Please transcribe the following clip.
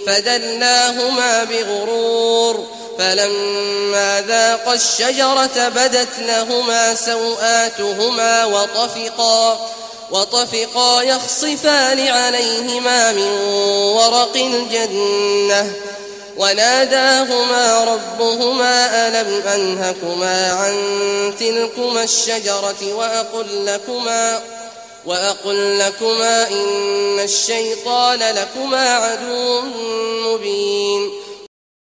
فدلاهما بغرور فلما ذاقا الشجرة بدت لهما سوآتهما وطفقا يخصفان عليهما من ورق الجنة وناداهما ربهما ألم أنهكما عن تلكما الشجرة وأقل لكما إن الشيطان لكما عدو مبين